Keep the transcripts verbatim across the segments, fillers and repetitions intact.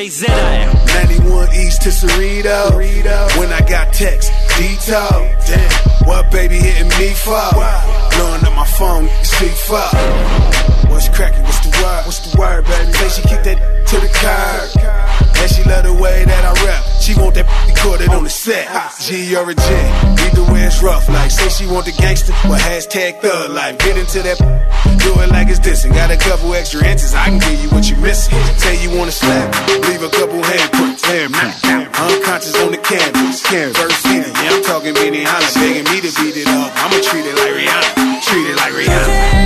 Z A. ninety-one East to Cerrito. When I got text, detail. Damn, what baby hitting me for? Blowing up my phone, speak for. What's cracking? What's the word? What's the word, baby? Say she keep that to the curb. And she love the way that I rap. She want that recorded on the set. G or a G, either way it's rough. Like say she want the gangster, well hashtag thug life. Get into that, do it like it's this. And got a couple extra inches, I can give you what you missing. Say you wanna slap, leave a couple handprints. Unconscious on the canvas. First season, yeah I'm talking Benny Holla, begging me to beat it up. I'ma treat it like Rihanna, treat it like Rihanna.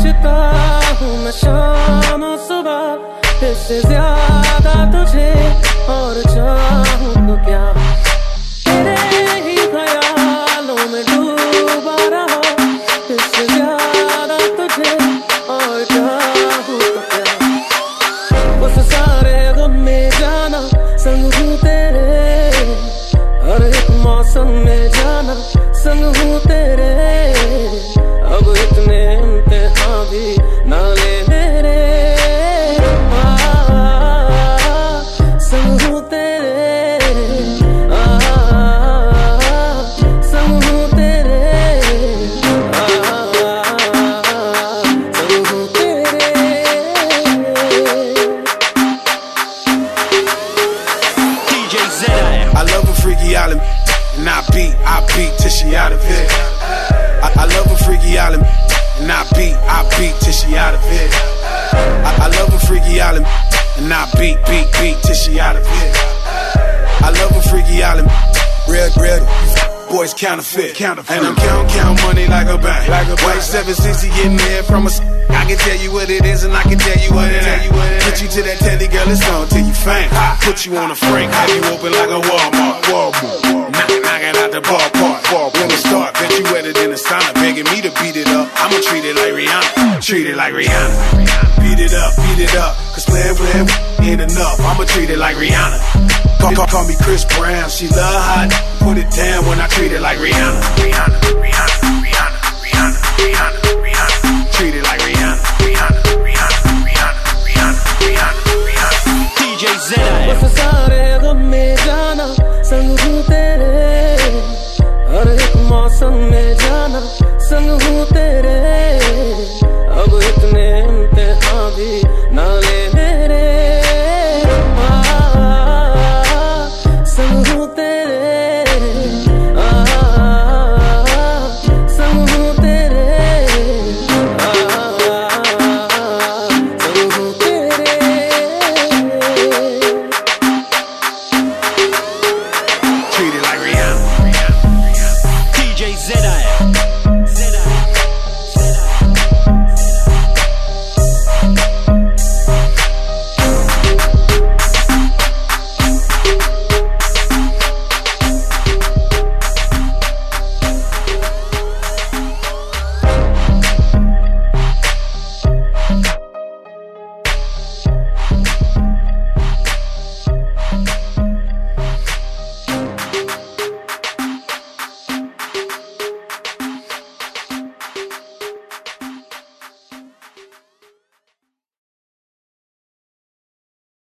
इससे ज़्यादा तुझे और चाहूँ तो क्या तेरे ही ख्यालों में डूबा रहा इससे ज़्यादा तुझे और चाहूँ तो क्या उस सारे गम में जाना संग हूँ तेरे हर एक मौसम में जाना संग हूँ तेरे अब इतने इम्तिहान भी ना ले मेरे And I beat, I beat till she out of it. I, I love a freaky island. And I beat, I beat till she out of it. I, I love a freaky island. And I beat, beat, beat till she out of it. I love a freaky island. Real, real. Boys counterfeit. counterfeit. And I'm count, count money like a bank. Like a White seven sixty getting there from a. I can tell you what it is and I can tell you what it ain't. Put you to that telly, girl, it's on till you faint. Put you on a Frank, have you open like a Walmart. Walmart. Knock, knocking out the ballpark. When it start, bet you wetter than a sauna. Begging me to beat it up, I'ma treat it like Rihanna. Treat it like Rihanna. Beat it up, beat it up. Cause playing with him ain't enough. I'ma treat it like Rihanna. Call, call, call me Chris Brown. She love hot. Put it down when I treat it like Rihanna. Rihanna, Rihanna, Rihanna, Rihanna, Rihanna.